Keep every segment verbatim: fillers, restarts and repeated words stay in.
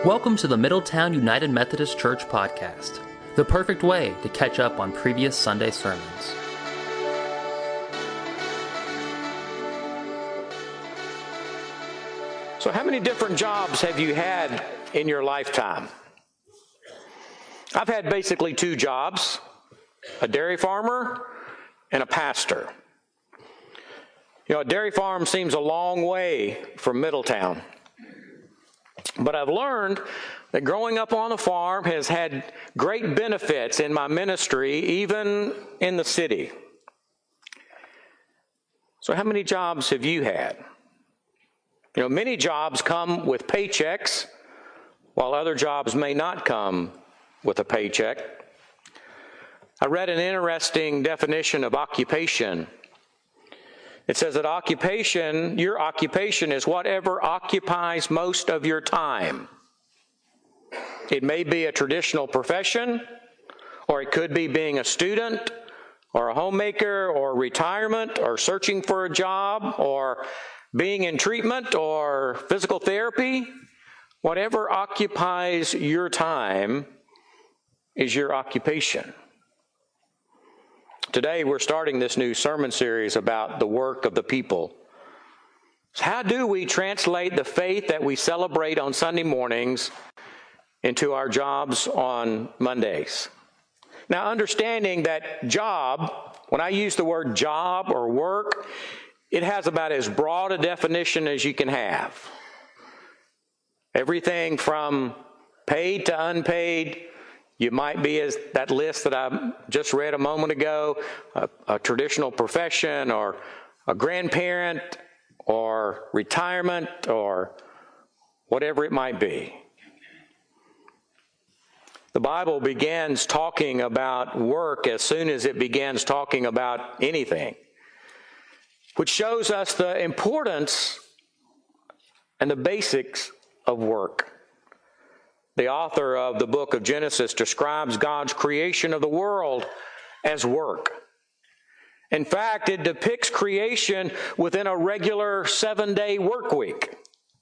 Welcome to the Middletown United Methodist Church podcast, the perfect way to catch up on previous Sunday sermons. So how many different jobs have you had in your lifetime? I've had basically two jobs, a dairy farmer and a pastor. You know, a dairy farm seems a long way from Middletown. But I've learned that growing up on a farm has had great benefits in my ministry, even in the city. So how many jobs have you had? You know, many jobs come with paychecks, while other jobs may not come with a paycheck. I read an interesting definition of occupation. It says that occupation, your occupation is whatever occupies most of your time. It may be a traditional profession, or it could be being a student, or a homemaker, or retirement, or searching for a job, or being in treatment, or physical therapy. Whatever occupies your time is your occupation. Today, we're starting this new sermon series about the work of the people. How do we translate the faith that we celebrate on Sunday mornings into our jobs on Mondays? Now, understanding that job, when I use the word job or work, it has about as broad a definition as you can have. Everything from paid to unpaid. You might be, as that list that I just read a moment ago, a, a traditional profession or a grandparent or retirement or whatever it might be. The Bible begins talking about work as soon as it begins talking about anything, which shows us the importance and the basics of work. The author of the book of Genesis describes God's creation of the world as work. In fact, it depicts creation within a regular seven-day work week.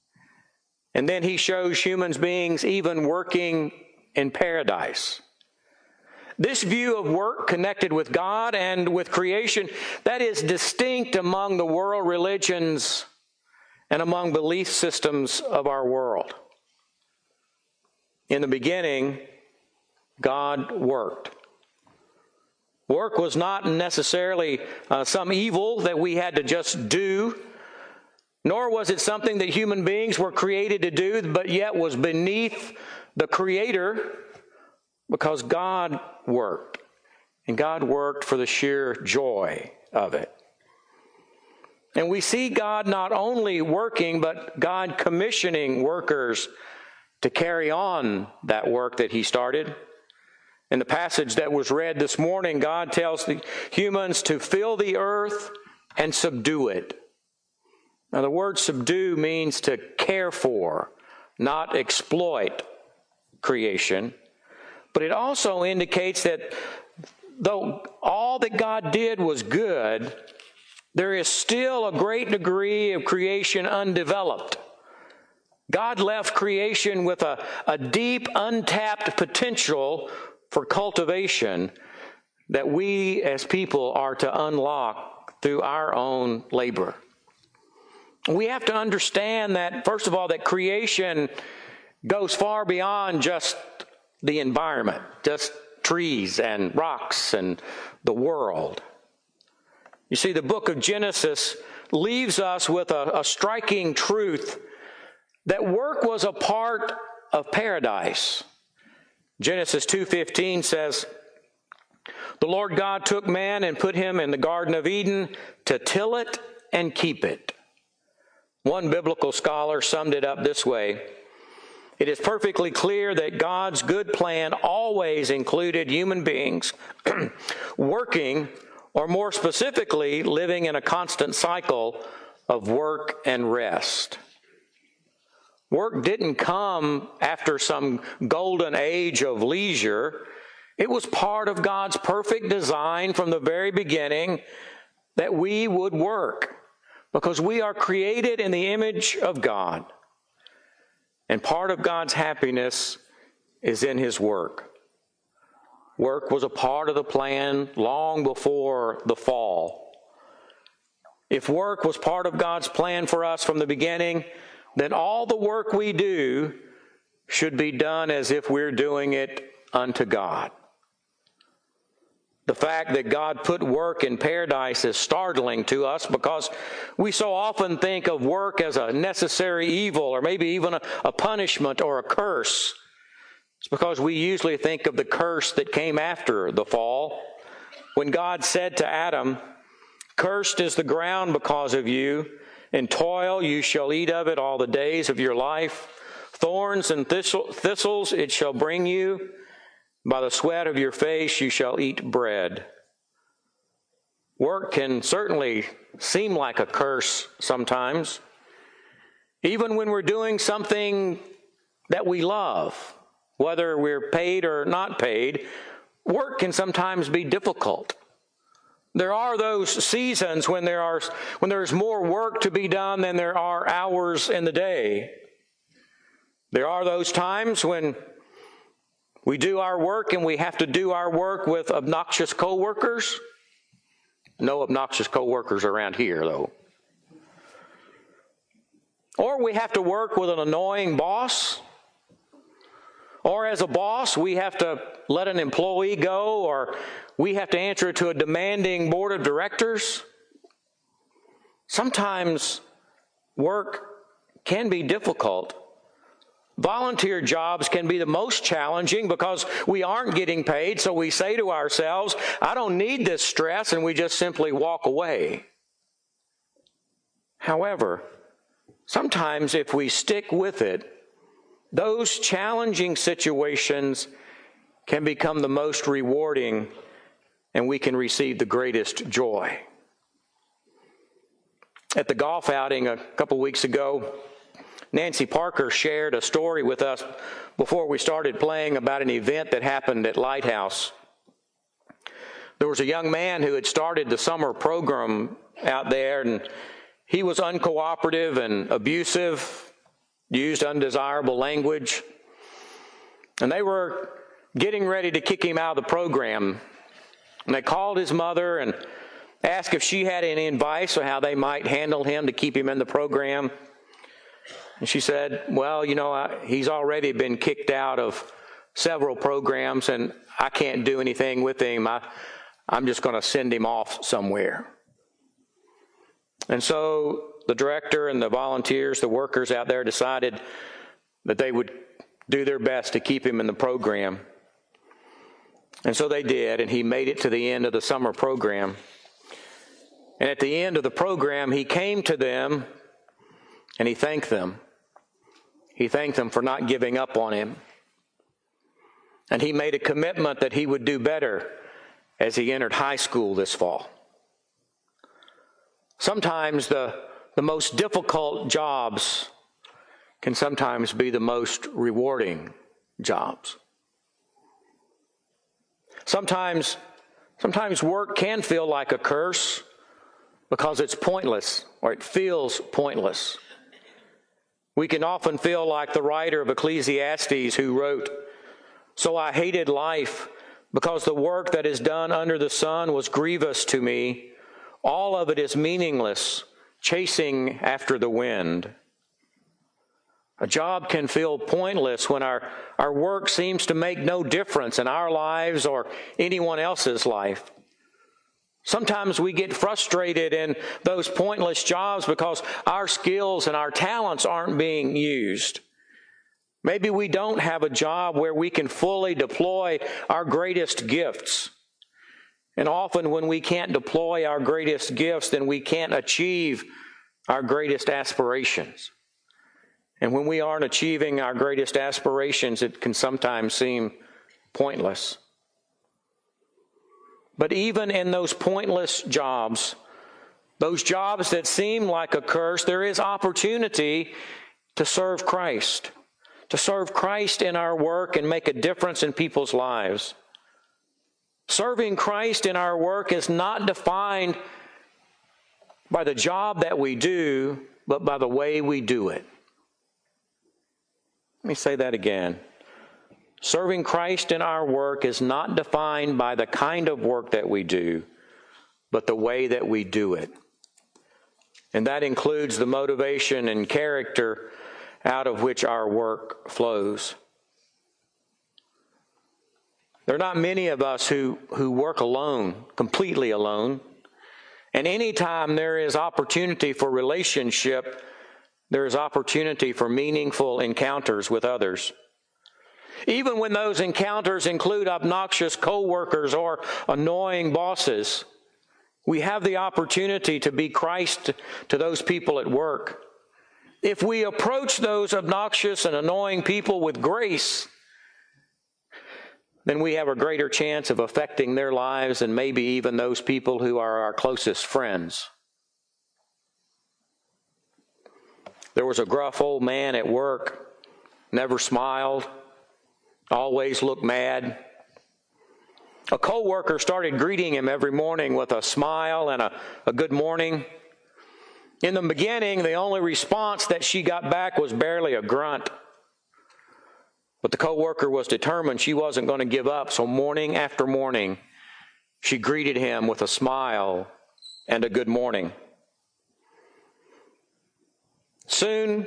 And then he shows human beings even working in paradise. This view of work connected with God and with creation, that is distinct among the world religions and among belief systems of our world. In the beginning, God worked. Work was not necessarily uh, some evil that we had to just do, nor was it something that human beings were created to do, but yet was beneath the Creator, because God worked. And God worked for the sheer joy of it. And we see God not only working, but God commissioning workers to carry on that work that he started. In the passage that was read this morning, God tells the humans to fill the earth and subdue it. Now, the word subdue means to care for, not exploit creation. But it also indicates that though all that God did was good, there is still a great degree of creation undeveloped. God left creation with a, a deep, untapped potential for cultivation that we as people are to unlock through our own labor. We have to understand that, first of all, that creation goes far beyond just the environment, just trees and rocks and the world. You see, the book of Genesis leaves us with a, a striking truth that work was a part of paradise. Genesis two fifteen says, "The Lord God took man and put him in the Garden of Eden to till it and keep it." One biblical scholar summed it up this way: "It is perfectly clear that God's good plan always included human beings working, or more specifically, living in a constant cycle of work and rest." Work didn't come after some golden age of leisure. It was part of God's perfect design from the very beginning that we would work, because we are created in the image of God. And part of God's happiness is in his work. Work was a part of the plan long before the fall. If work was part of God's plan for us from the beginning, then all the work we do should be done as if we're doing it unto God. The fact that God put work in paradise is startling to us because we so often think of work as a necessary evil or maybe even a, a punishment or a curse. It's because we usually think of the curse that came after the fall. When God said to Adam, "Cursed is the ground because of you. In toil you shall eat of it all the days of your life. Thorns and thistle, thistles it shall bring you. By the sweat of your face you shall eat bread." Work can certainly seem like a curse sometimes. Even when we're doing something that we love, whether we're paid or not paid, work can sometimes be difficult. There are those seasons when there are when there's more work to be done than there are hours in the day. There are those times when we do our work and we have to do our work with obnoxious coworkers. No obnoxious coworkers around here, though. Or we have to work with an annoying boss. Or as a boss, we have to let an employee go, or we have to answer to a demanding board of directors. Sometimes work can be difficult. Volunteer jobs can be the most challenging because we aren't getting paid, so we say to ourselves, "I don't need this stress," and we just simply walk away. However, sometimes if we stick with it, those challenging situations can become the most rewarding, and we can receive the greatest joy. At the golf outing a couple weeks ago, Nancy Parker shared a story with us before we started playing about an event that happened at Lighthouse. There was a young man who had started the summer program out there, and he was uncooperative and abusive, used undesirable language, and they were getting ready to kick him out of the program. And they called his mother and asked if she had any advice on how they might handle him to keep him in the program. And she said, "Well, you know, I, he's already been kicked out of several programs, and I can't do anything with him. I, I'm just going to send him off somewhere." And so the director and the volunteers, the workers out there, decided that they would do their best to keep him in the program. And so they did, and he made it to the end of the summer program. And at the end of the program, he came to them and he thanked them. He thanked them for not giving up on him. And he made a commitment that he would do better as he entered high school this fall. Sometimes the, the most difficult jobs can sometimes be the most rewarding jobs. Sometimes, sometimes work can feel like a curse because it's pointless, or it feels pointless. We can often feel like the writer of Ecclesiastes who wrote, "So I hated life because the work that is done under the sun was grievous to me. All of it is meaningless, chasing after the wind." A job can feel pointless when our, our work seems to make no difference in our lives or anyone else's life. Sometimes we get frustrated in those pointless jobs because our skills and our talents aren't being used. Maybe we don't have a job where we can fully deploy our greatest gifts. And often when we can't deploy our greatest gifts, then we can't achieve our greatest aspirations. And when we aren't achieving our greatest aspirations, it can sometimes seem pointless. But even in those pointless jobs, those jobs that seem like a curse, there is opportunity to serve Christ, to serve Christ in our work and make a difference in people's lives. Serving Christ in our work is not defined by the job that we do, but by the way we do it. Let me say that again. Serving Christ in our work is not defined by the kind of work that we do, but the way that we do it. And that includes the motivation and character out of which our work flows. There are not many of us who, who work alone, completely alone. And anytime there is opportunity for relationship, there is opportunity for meaningful encounters with others. Even when those encounters include obnoxious co-workers or annoying bosses, we have the opportunity to be Christ to those people at work. If we approach those obnoxious and annoying people with grace, then we have a greater chance of affecting their lives and maybe even those people who are our closest friends. There was a gruff old man at work, never smiled, always looked mad. A co-worker started greeting him every morning with a smile and a, a good morning. In the beginning, the only response that she got back was barely a grunt. But the co-worker was determined she wasn't going to give up, so morning after morning, she greeted him with a smile and a good morning. Soon,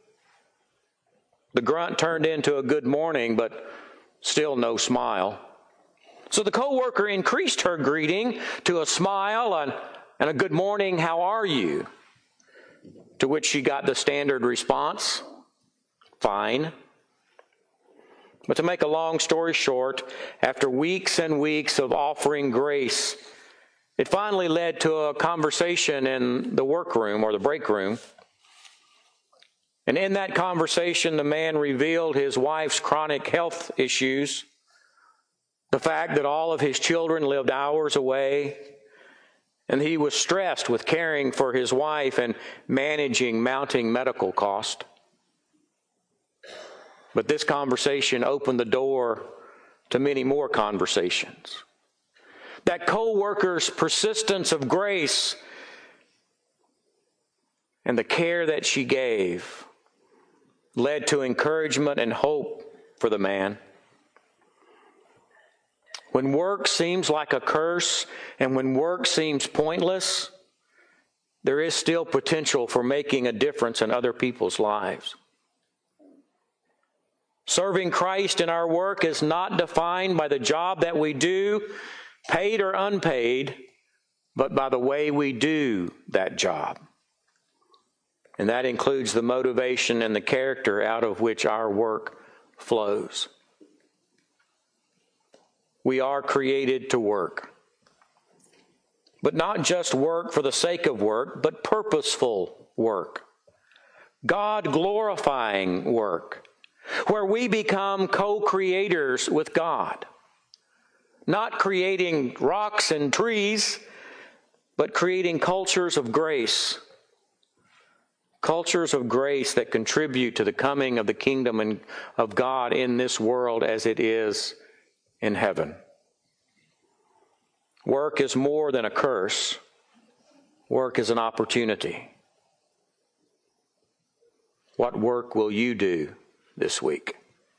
the grunt turned into a good morning, but still no smile. So the co-worker increased her greeting to a smile and, and a good morning, how are you? To which she got the standard response, fine. But to make a long story short, after weeks and weeks of offering grace, it finally led to a conversation in the workroom or the break room. And in that conversation, the man revealed his wife's chronic health issues, the fact that all of his children lived hours away, and he was stressed with caring for his wife and managing mounting medical costs. But this conversation opened the door to many more conversations. That co-worker's persistence of grace and the care that she gave led to encouragement and hope for the man. When work seems like a curse and when work seems pointless, there is still potential for making a difference in other people's lives. Serving Christ in our work is not defined by the job that we do, paid or unpaid, but by the way we do that job. And that includes the motivation and the character out of which our work flows. We are created to work. But not just work for the sake of work, but purposeful work. God-glorifying work, where we become co-creators with God. Not creating rocks and trees, but creating cultures of grace. Cultures of grace that contribute to the coming of the kingdom of God in this world as it is in heaven. Work is more than a curse. Work is an opportunity. What work will you do this week?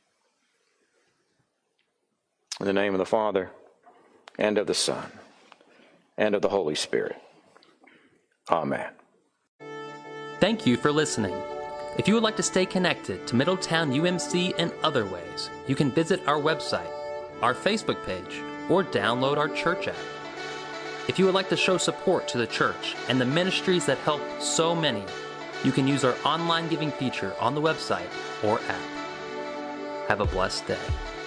In the name of the Father, and of the Son, and of the Holy Spirit. Amen. Thank you for listening. If you would like to stay connected to Middletown U M C in other ways, you can visit our website, our Facebook page, or download our church app. If you would like to show support to the church and the ministries that help so many, you can use our online giving feature on the website or app. Have a blessed day.